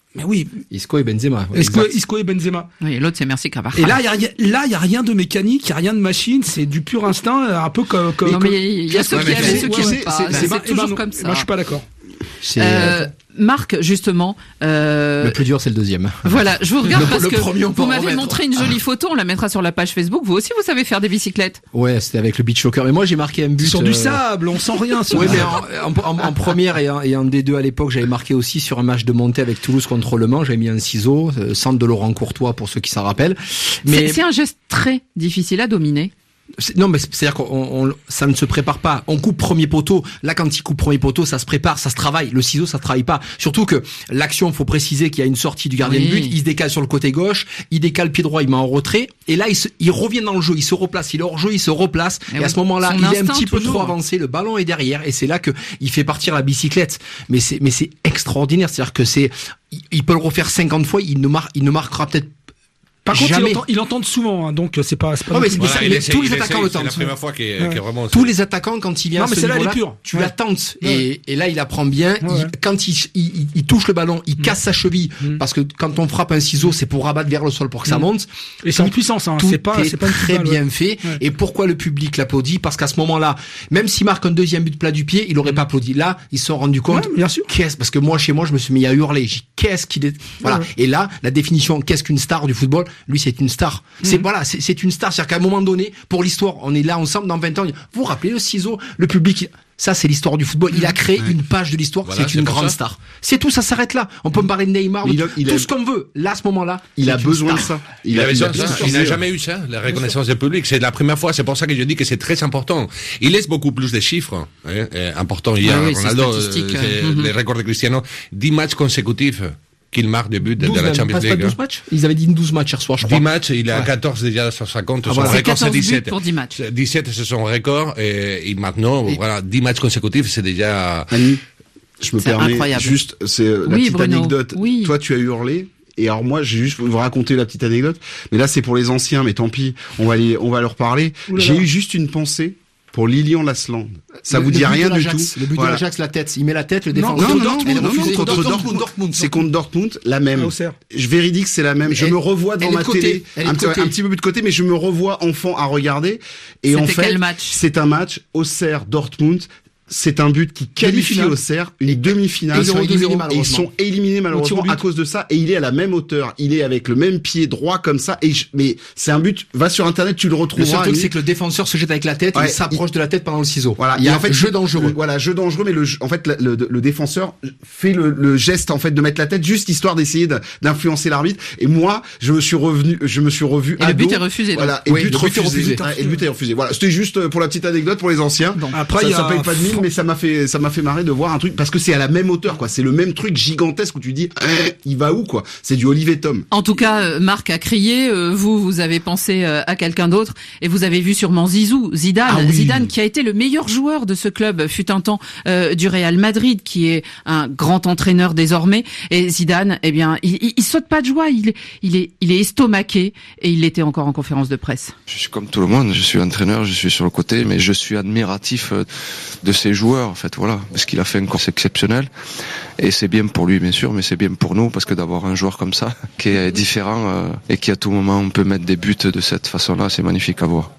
Mais oui. Isco et Benzema. Isco et Benzema. Oui, et l'autre c'est Merci Carvajal. Et là, il y a rien de mécanique, il y a rien de machine, c'est du pur instinct, un peu comme. Non mais il y a ceux qui aiment et ceux qui aiment pas. C'est toujours comme ça. Moi, je suis pas d'accord. Marc, justement, le plus dur, c'est le deuxième. Voilà, je vous regarde parce que vous m'avez montré une jolie photo, on la mettra sur la page Facebook. Vous aussi, vous savez faire des bicyclettes. Ouais, c'était avec le beach soccer. Mais moi, j'ai marqué un but sur du sable, on sent rien. Oui, mais en première et en D2 à l'époque, j'avais marqué aussi sur un match de montée avec Toulouse contre Le Mans. J'avais mis un ciseau, centre de Laurent Courtois pour ceux qui s'en rappellent. Mais c'est un geste très difficile à dominer. Non, mais c'est-à-dire qu'on ça ne se prépare pas. On coupe premier poteau. Là, quand il coupe premier poteau, ça se prépare, ça se travaille. Le ciseau, ça se travaille pas. Surtout que l'action, faut préciser qu'il y a une sortie du gardien de but. Il se décale sur le côté gauche. Il décale pied droit, il met en retrait. Et là, il revient dans le jeu. Il se replace. Il est hors jeu, il se replace. Et à ce moment-là, il est un petit peu trop avancé. Le ballon est derrière. Et c'est là que il fait partir la bicyclette. Mais c'est extraordinaire. C'est-à-dire que il peut le refaire 50 fois. Il ne marquera peut-être. Par contre, il entend souvent, hein, donc c'est pas. Non, mais tous les attaquants le tentent. C'est la première fois qu'il vraiment. Tous les attaquants, quand il vient à ce niveau-là, tu la tentes. Ouais. Et là, il apprend bien. Ouais. Quand il touche le ballon, il casse sa cheville, parce que quand on frappe un ciseau, c'est pour rabattre vers le sol pour que ça monte. Et c'est en puissance, hein. C'est pas très bien fait. Ouais. Et pourquoi le public l'applaudit? Parce qu'à ce moment-là, même s'il marque un deuxième but plat du pied, il aurait pas applaudi. Là, ils se sont rendus compte. Bien sûr. Parce que moi, chez moi, je me suis mis à hurler. J'ai dit, qu'est-ce qu'il est, voilà. Ouais. Et là, la définition, qu'est-ce qu'une star du football? Lui, c'est une star. C'est une star. C'est-à-dire qu'à un moment donné, pour l'histoire, on est là ensemble dans 20 ans. Vous vous rappelez le ciseau, le public, ça c'est l'histoire du football. Il a créé une page de l'histoire. Voilà, c'est une grande star. C'est tout, ça s'arrête là. On peut me parler de Neymar, tout ce qu'on veut. Là, à ce moment-là, il a besoin de ça. Il n'a jamais eu ça, la reconnaissance du public. C'est la première fois. C'est pour ça que je dis que c'est très important. Il laisse beaucoup plus de chiffres importants. Hier, Ronaldo, les records de Cristiano, 10 matchs consécutifs qu'il marque des buts de la Champions League. 12 matchs. Ils avaient dit 12 matchs hier soir, je crois. 10 matchs, il a 14 déjà sur sa compte. Son record, c'est 17. Pour 10 matchs. 17, c'est son record. Et maintenant, voilà, 10 matchs consécutifs, c'est déjà... Annie, je me permets incroyable. Juste, c'est la petite Bruno. anecdote. Oui. Toi, tu as hurlé. Et alors moi, j'ai juste vous raconter la petite anecdote. Mais là, c'est pour les anciens, mais tant pis, on va leur parler. J'ai eu juste une pensée pour Lilian Lasland. Ça vous dit rien du tout. Le but de l'Ajax, la tête. Il met la tête, le défenseur. Contre Dortmund. C'est contre Dortmund, la même. Je vérifie que c'est la même. Je me revois dans ma télé, un petit peu de côté, mais je me revois enfant à regarder. Et en fait, c'est un match Auxerre-Dortmund. C'est un but qui qualifie Auxerre, une demi-finale. Et ils sont éliminés malheureusement à cause de ça. Et il est à la même hauteur. Il est avec le même pied droit comme ça. Mais c'est un but. Va sur Internet, tu le retrouveras. Le seul truc, c'est que le défenseur se jette avec la tête. Il s'approche de la tête pendant le ciseau. Voilà. Il y a en fait jeu dangereux. Voilà, jeu dangereux. Mais en fait, le défenseur fait le geste en fait de mettre la tête juste histoire d'essayer d'influencer l'arbitre. Et moi, je me suis revu. Et le but est refusé. Voilà. Et le but est refusé. Voilà. C'était juste pour la petite anecdote pour les anciens. Après, ça paye pas de mine. Mais ça m'a fait marrer de voir un truc parce que c'est à la même hauteur quoi, c'est le même truc gigantesque où tu dis il va où quoi, c'est du Olivier Tom. En tout cas, Marc a crié, vous avez pensé à quelqu'un d'autre et vous avez vu sûrement Zidane, Zidane qui a été le meilleur joueur de ce club fut un temps du Real Madrid, qui est un grand entraîneur désormais, et Zidane, eh bien, il saute pas de joie, il est estomaqué, et il l'était encore en conférence de presse. Je suis comme tout le monde, je suis entraîneur, je suis sur le côté, mais je suis admiratif de ces joueurs, en fait, voilà, parce qu'il a fait une course exceptionnelle, et c'est bien pour lui, bien sûr, mais c'est bien pour nous, parce que d'avoir un joueur comme ça, qui est différent, et qui à tout moment on peut mettre des buts de cette façon-là, c'est magnifique à voir.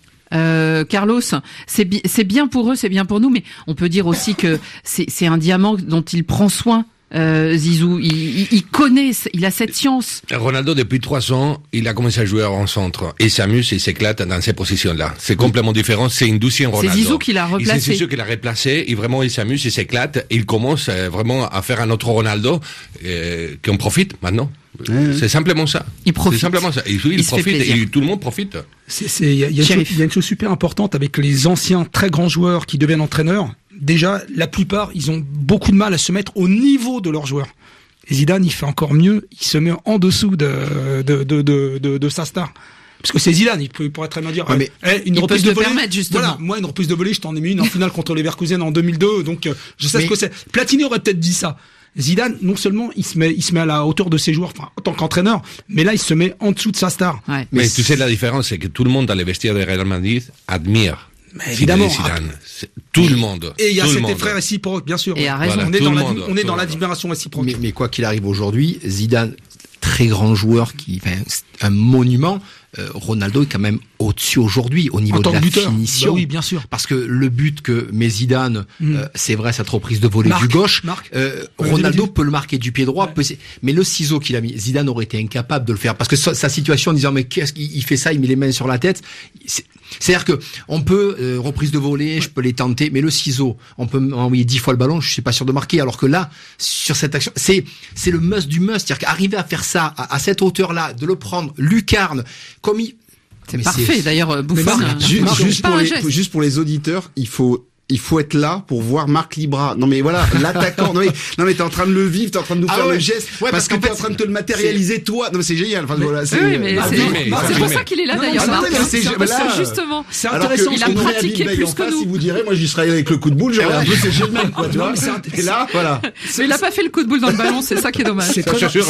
Carlos, c'est bien pour eux, c'est bien pour nous, mais on peut dire aussi que c'est un diamant dont il prend soin. Zizou, il connaît, il a cette science. Ronaldo, depuis 3 ans, il a commencé à jouer en centre. Il s'amuse, il s'éclate dans ces positions-là. C'est complètement différent, c'est une douzième Ronaldo. C'est Zizou qui l'a replacé. C'est Zizou qui l'a replacé, et vraiment il s'amuse, il s'éclate, il commence vraiment à faire un autre Ronaldo, qu'on profite maintenant. C'est simplement ça. Il profite. C'est simplement ça. Il profite, et tout le monde profite. Il y a une chose super importante avec les anciens très grands joueurs qui deviennent entraîneurs. Déjà, la plupart, ils ont beaucoup de mal à se mettre au niveau de leurs joueurs. Et Zidane, il fait encore mieux. Il se met en dessous de sa star. Parce que c'est Zidane, il pourrait très bien dire, une reprise de volée. Voilà, moi, une reprise de volée, je t'en ai mis une en finale contre les Leverkusen en 2002, donc, je sais ce que c'est. Platini aurait peut-être dit ça. Zidane, non seulement il se met à la hauteur de ses joueurs, enfin, en tant qu'entraîneur, mais là, il se met en dessous de sa star. Ouais. Mais tu sais, la différence, c'est que tout le monde dans les vestiaires de Real Madrid admire Mais évidemment. Zidane, tout le monde. Et il y a cet effet réciproque, bien sûr. Et a raison. Voilà, on est dans l'admiration réciproque. Mais quoi qu'il arrive aujourd'hui, Zidane, très grand joueur, un monument. Ronaldo est quand même au-dessus aujourd'hui au niveau de la finition. Bah oui, bien sûr. Parce que le but que met Zidane, c'est vrai, cette reprise de volée du gauche, Ronaldo peut le marquer du pied droit, mais le ciseau qu'il a mis, Zidane aurait été incapable de le faire parce que sa situation en disant mais qu'est-ce qu'il fait ça, il met les mains sur la tête. C'est-à-dire que on peut reprise de volée, je peux les tenter, mais le ciseau, on peut envoyer 10 fois le ballon, je suis pas sûr de marquer. Alors que là, sur cette action, c'est le must du must, c'est-à-dire qu'arriver à faire ça à cette hauteur-là, de le prendre lucarne, comme c'est parfait. D'ailleurs, Buffon. Juste pour les auditeurs, il faut être là pour voir Marc Libra. Non mais voilà, l'attaquant. Non mais t'es en train de le vivre, t'es en train de nous faire le geste, parce que t'es en train de te le matérialiser toi. Non mais c'est génial. Enfin voilà, c'est pour ça qu'il est là d'ailleurs. Justement, c'est intéressant. Il a pratiqué plus que nous. Si vous direz, moi j'y serais avec le coup de boule, j'aurais un peu séché le même, quoi. Tu vois. Et là, voilà. Mais il a pas fait le coup de boule dans le ballon, c'est ça qui est dommage. C'est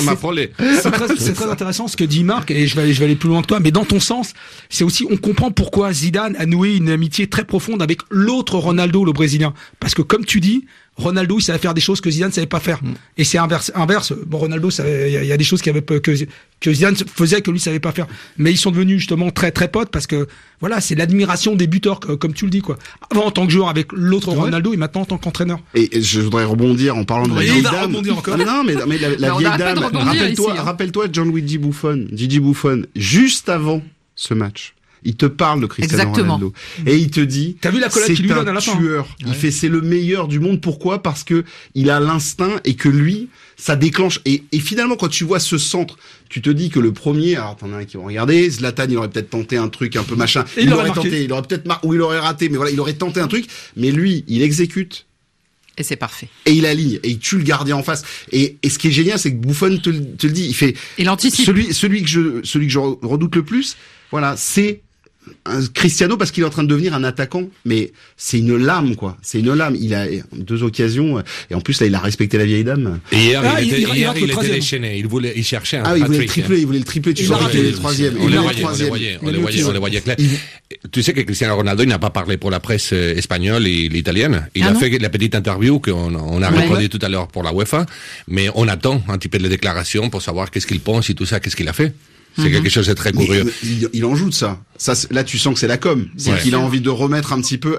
très intéressant ce que dit Marc, et je vais aller plus loin que toi. Mais dans ton sens, c'est aussi, on comprend pourquoi Zidane a noué une amitié très profonde avec l'autre Ronaldo, le Brésilien, parce que comme tu dis, Ronaldo il savait faire des choses que Zidane savait pas faire, et c'est inverse. Bon, Ronaldo, il y a des choses que Zidane faisait que lui savait pas faire, mais ils sont devenus justement très très potes parce que voilà, c'est l'admiration des buteurs comme tu le dis quoi. Avant en tant que joueur avec l'autre Ronaldo et maintenant en tant qu'entraîneur. Et je voudrais rebondir en parlant de la vieille dame. Non mais la vieille dame. Rappelle-toi Gianluigi Buffon, Gigi Buffon, juste avant ce match. Il te parle de Cristiano Ronaldo. Et il te dit, t'as vu la collade qu'il lui donne à la fin, tueur. Il fait, c'est le meilleur du monde. Pourquoi? Parce que il a l'instinct et que lui, ça déclenche. Et finalement, quand tu vois ce centre, tu te dis que le premier, alors t'en as un qui vont regarder, Zlatan, il aurait peut-être tenté un truc un peu machin. Il aurait tenté, il aurait peut-être ou il aurait raté, mais voilà, il aurait tenté un truc. Mais lui, il exécute. Et c'est parfait. Et il aligne, et il tue le gardien en face. Et ce qui est génial, c'est que Buffon te le dit, il fait. Il anticipe. Celui que je redoute le plus, voilà, c'est Cristiano, parce qu'il est en train de devenir un attaquant, mais c'est une lame, quoi. C'est une lame. Il a 2 occasions, et en plus là, il a respecté la vieille dame. Et hier, il était déchaîné. Il cherchait un il voulait le tripler. Tu vois, le troisième. On les voyait clair. Tu sais que Cristiano Ronaldo, il n'a pas parlé pour la presse espagnole et l'italienne. Il a fait la petite interview qu'on a reproduit tout à l'heure pour la UEFA, mais on attend un petit peu de déclarations pour savoir qu'est-ce qu'il pense et tout ça, qu'est-ce qu'il a fait. C'est quelque chose de très curieux. Il en joue de ça. Là, tu sens que c'est la com. C'est qu'il a envie de remettre un petit peu,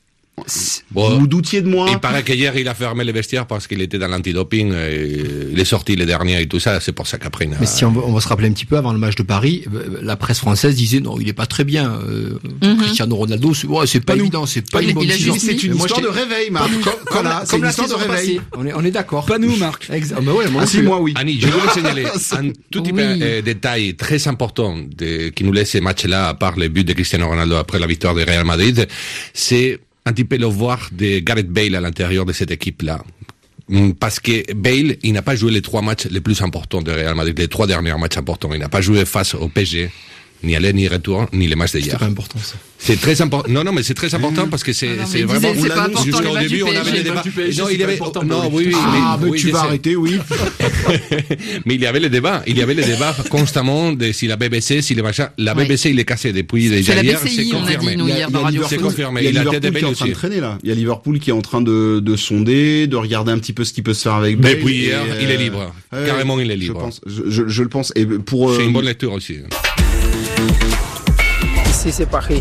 vous doutiez de moi. Il paraît qu'hier, il a fermé les vestiaires parce qu'il était dans l'antidoping. Il est sorti les derniers et tout ça. C'est pour ça qu'après. Mais si on va se rappeler un petit peu, avant le match de Paris, la presse française disait non, il est pas très bien. Cristiano Ronaldo, c'est pas évident, c'est pas une bonne décision. C'est une histoire de réveil, Marc. Comme une histoire de réveil. On est d'accord. Pas nous, Marc. Moi, oui. Annie, je voulais signaler un tout petit détail très important qui nous laisse ces matchs-là, à part les buts de Cristiano Ronaldo après la victoire de Real Madrid, c'est un petit peu le voir de Gareth Bale à l'intérieur de cette équipe-là. Parce que Bale, il n'a pas joué les 3 matchs les plus importants de Real Madrid, les 3 derniers matchs importants. Il n'a pas joué face au PSG, ni aller, ni retour, ni les matchs d'hier. C'est pas important, ça. C'est très important. Non, mais c'est très important parce que c'est vraiment. C'est pas important, jusqu'au début, on avait des débats. Non, il y avait. Non, oui. Mais tu vas arrêter, oui. Mais il y avait les débats. Il y avait les débats constamment de si la BBC, si les machins. La BBC, il est cassé depuis déjà hier. C'est confirmé. C'est confirmé. Il y a Liverpool qui est en train de traîner là. Il y a Liverpool qui est en train de sonder, de regarder un petit peu ce qui peut se faire avec Bale. Depuis hier, il est libre. Carrément, il est libre. Je le pense. Et pour. C'est une bonne lecture aussi. Ici, c'est Paris.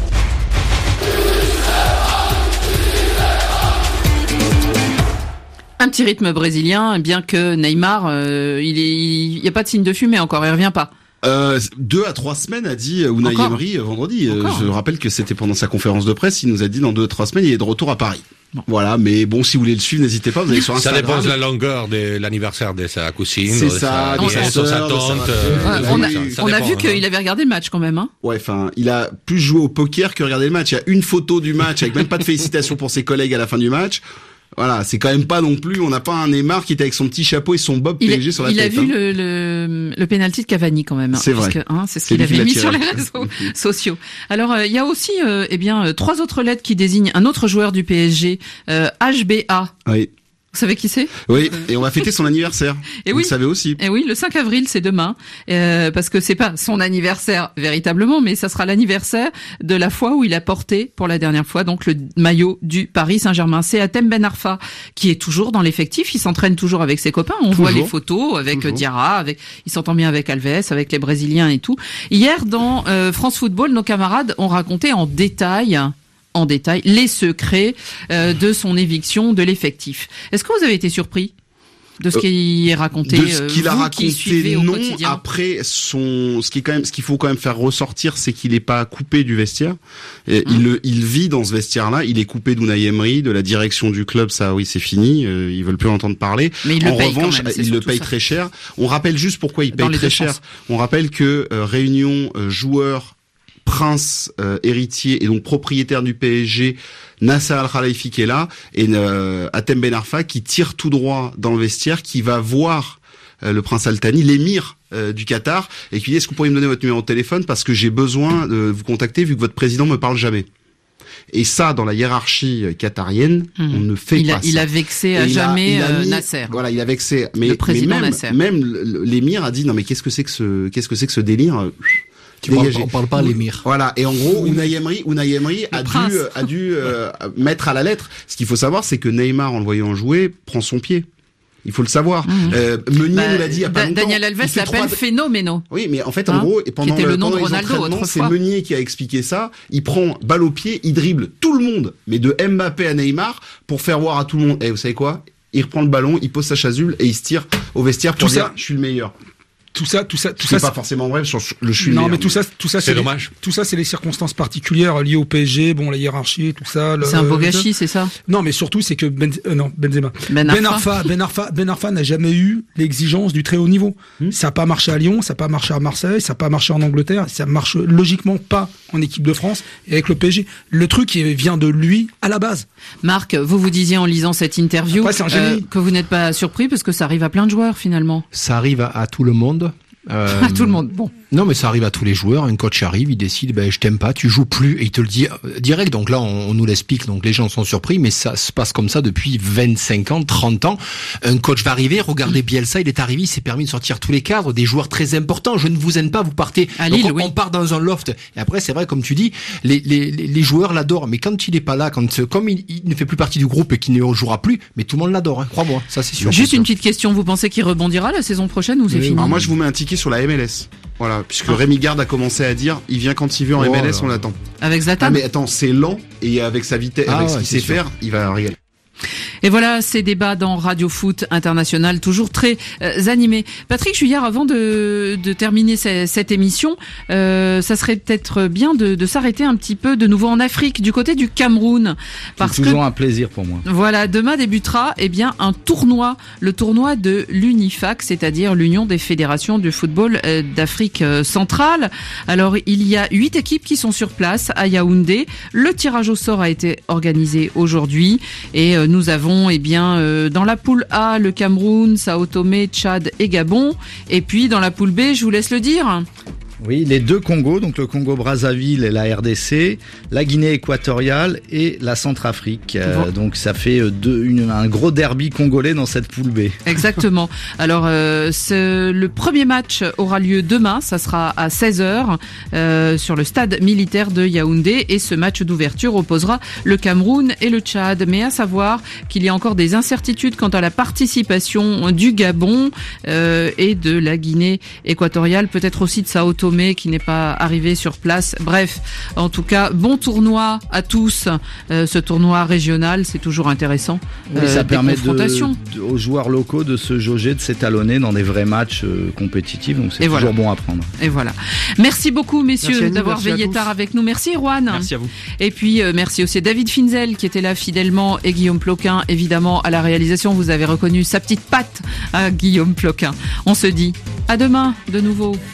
Un petit rythme brésilien, bien que Neymar, il y a pas de signe de fumée encore, il revient pas. 2 à 3 semaines, a dit Unai Emery vendredi. Je rappelle que c'était pendant sa conférence de presse. Il nous a dit dans 2 à 3 semaines, il est de retour à Paris. Bon. Voilà, mais bon, si vous voulez le suivre, n'hésitez pas, vous allez sur Instagram. Ça dépend de la longueur de l'anniversaire de sa cousine. C'est ça, de sa tante. On a vu qu'il avait regardé le match quand même, hein. Ouais, enfin, il a plus joué au poker que regardé le match. Il y a une photo du match avec même pas de félicitations pour ses collègues à la fin du match. Voilà, c'est quand même pas non plus, on n'a pas un Neymar qui était avec son petit chapeau et son bob PSG sur la tête. Il a vu le penalty de Cavani quand même. C'est vrai. C'est ce qu'il avait mis sur les réseaux sociaux. Alors, il y a aussi, 3 autres lettres qui désignent un autre joueur du PSG, HBA. Oui. Vous savez qui c'est? Oui, et on va fêter son anniversaire. Et vous le savez aussi. Et oui, le 5 avril, c'est demain. Parce que c'est pas son anniversaire véritablement, mais ça sera l'anniversaire de la fois où il a porté pour la dernière fois donc le maillot du Paris Saint-Germain. C'est Hatem Ben Arfa qui est toujours dans l'effectif. Il s'entraîne toujours avec ses copains. On voit les photos avec Diarra, il s'entend bien avec Alves, avec les Brésiliens et tout. Hier, dans France Football, nos camarades ont raconté en détail les secrets de son éviction de l'effectif. Est-ce que vous avez été surpris de ce qu'il est raconté? De ce qu'il a raconté, non. Après, ce qu'il faut quand même faire ressortir, c'est qu'il n'est pas coupé du vestiaire. Il vit dans ce vestiaire-là. Il est coupé d'Unai Emery, de la direction du club. Ça, oui, c'est fini. Ils veulent plus entendre parler. Mais en revanche, il le paye très cher. On rappelle juste pourquoi il paye très cher. On rappelle que réunion joueurs, prince héritier et donc propriétaire du PSG, Nasser Al-Khelaifi qui est là, et Hatem Ben Arfa qui tire tout droit dans le vestiaire, qui va voir le prince Al Thani, l'émir du Qatar, et qui dit: est-ce que vous pourriez me donner votre numéro de téléphone parce que j'ai besoin de vous contacter vu que votre président me parle jamais. Et ça, dans la hiérarchie qatarienne, on ne fait pas ça. Il a vexé à jamais Nasser. Voilà, il a vexé. Mais, le président Nasser. Même l'émir a dit: non mais qu'est-ce que c'est que ce délire? On parle pas à l'émir. Voilà. Et en gros, Unai Emery a dû mettre à la lettre. Ce qu'il faut savoir, c'est que Neymar, en le voyant jouer, prend son pied. Il faut le savoir. Meunier nous l'a dit il y a pas longtemps. Daniel Alves l'appelle phénoménal. Oui, mais en fait, en gros, pendant le nom de les Ronaldo entraînements, c'est Meunier qui a expliqué ça. Il prend balle au pied, il dribble tout le monde, mais de Mbappé à Neymar, pour faire voir à tout le monde. Vous savez quoi? Il reprend le ballon, il pose sa chasuble et il se tire au vestiaire pour dire: je suis le meilleur. Tout ça, c'est pas forcément vrai sur le chute. Non, mais tout ça, c'est dommage. Tout ça, c'est les circonstances particulières liées au PSG, la hiérarchie, tout ça. C'est un beau gâchis, c'est ça? Non, mais surtout, c'est que Benzema. Ben Arfa n'a jamais eu l'exigence du très haut niveau. Ça n'a pas marché à Lyon, ça n'a pas marché à Marseille, ça n'a pas marché en Angleterre, ça marche logiquement pas en équipe de France et avec le PSG. Le truc, il vient de lui à la base. Marc, vous disiez en lisant cette interview que vous n'êtes pas surpris parce que ça arrive à plein de joueurs finalement. Ça arrive à tout le monde. À tout le monde, bon. Non, mais ça arrive à tous les joueurs. Un coach arrive, il décide, je t'aime pas, tu joues plus, et il te le dit direct. Donc là, on nous l'explique, donc les gens sont surpris, mais ça se passe comme ça depuis 25 ans, 30 ans. Un coach va arriver, regardez Bielsa, il est arrivé, il s'est permis de sortir tous les cadres, des joueurs très importants. Je ne vous aime pas, vous partez. À Lille, on part dans un loft. Et après, c'est vrai, comme tu dis, les joueurs l'adorent, mais quand il est pas là, comme il ne fait plus partie du groupe et qu'il ne jouera plus, mais tout le monde l'adore, crois-moi, ça c'est sûr. Juste une petite question, vous pensez qu'il rebondira la saison prochaine ou c'est fini? Alors moi, je vous mets un ticket sur la MLS. Voilà, puisque Rémi Garde a commencé à dire: il vient quand il veut en MLS, on l'attend. Avec Zlatan. Mais attends, c'est lent, et avec sa vitesse, avec ce qu'il sait faire, il va régaler. Et voilà ces débats dans Radio Foot International, toujours très animés. Patrick Juillard, avant de terminer cette émission, ça serait peut-être bien de s'arrêter un petit peu de nouveau en Afrique, du côté du Cameroun. C'est toujours un plaisir pour moi. Voilà, demain débutera un tournoi, le tournoi de l'UNIFAC, c'est-à-dire l'Union des fédérations de football d'Afrique centrale. Alors, il y a 8 équipes qui sont sur place à Yaoundé. Le tirage au sort a été organisé aujourd'hui et nous avons dans la poule A, le Cameroun, Sao Tomé, Tchad et Gabon. Et puis dans la poule B, je vous laisse le dire. Oui, les deux Congos, donc le Congo-Brazzaville et la RDC, la Guinée équatoriale et la Centrafrique. Donc ça fait un gros derby congolais dans cette poule B. Exactement. Alors le premier match aura lieu demain, ça sera à 16h sur le stade militaire de Yaoundé, et ce match d'ouverture opposera le Cameroun et le Tchad. Mais à savoir qu'il y a encore des incertitudes quant à la participation du Gabon et de la Guinée équatoriale, peut-être aussi de Sao Tomé qui n'est pas arrivé sur place. Bref, en tout cas, bon tournoi à tous. Ce tournoi régional, c'est toujours intéressant. Oui, ça permet aux joueurs locaux de se jauger, de s'étalonner dans des vrais matchs compétitifs. Donc c'est toujours bon à prendre. Et voilà. Merci beaucoup, messieurs, d'avoir veillé tard avec nous. Merci, Erwan. Merci à vous. Et puis, merci aussi à David Finzel qui était là fidèlement, et Guillaume Ploquin, évidemment, à la réalisation. Vous avez reconnu sa petite patte à Guillaume Ploquin. On se dit à demain de nouveau.